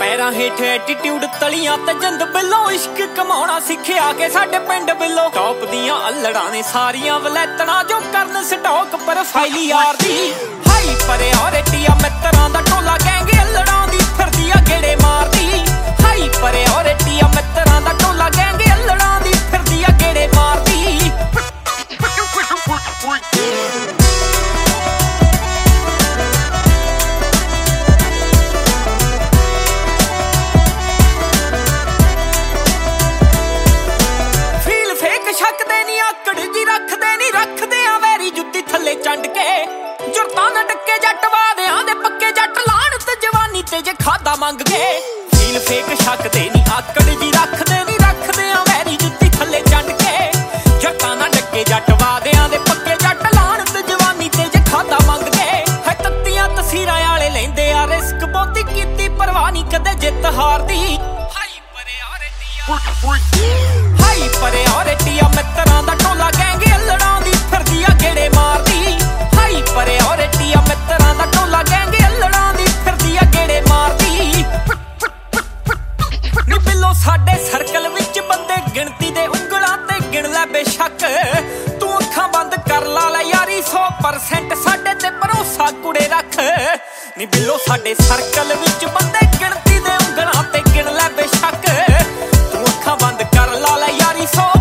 पैरां हेठ एटीट्यूड तलियां ते जिंद बिल्लों इश्क कमाउणा सिक्खिया के साडे पिंड बिल्लों टॉप दियां अल्लड़ां ने सारियां वलैतणां जो करन स्टॉक प्रोफाइल यार दी हाई प्रायोरिटी मित्तरां दा टोला गैंग अल्लड़ां दी फिरदी आ गेड़े मारदी हाई प्रायोरिटी मित्तरां दा टोला गैंग अल्लड़ां दी फिरदी आ गेड़े मारदी चंड के जुरतां ना डके जट वादियां दे पक्के जट लाणत जवानी ते जे खादा मंग के फील फेक शक दे नी आकड़ जी रखदे आ वैरी जुत्ती थल्ले चंड के जुरतां ना डके जट वादियां दे पक्के जट लाणत जवानी ते जे खादा मंग के है तत्तियां तसीरां वाले लैंदे आ रिस्क बहुती कीती परवाह नहीं कदे जित हार दी हाई प्रायोरिटी मित्तरां दा टोला गैंग अल्लड़ां दी फिरदी आ गेड़े मारदी हाई प्रायोरिटी मित्तरां दा टोला गैंग अल्लड़ां दी फिरदी आ गेड़े मारदी नी बिल्लो साडे सर्कल विच बंदे गिणती दे उंगलां ते गिण लै बेशक तू अखां बंद कर ला यारी 100% साडे ते भरोसा कुड़े रख नी बिल्लो साडे सर्कल विच बंदे गिणती दे उंगलां ते गिण लै बेशक तू अखां बंद कर ला यारी 100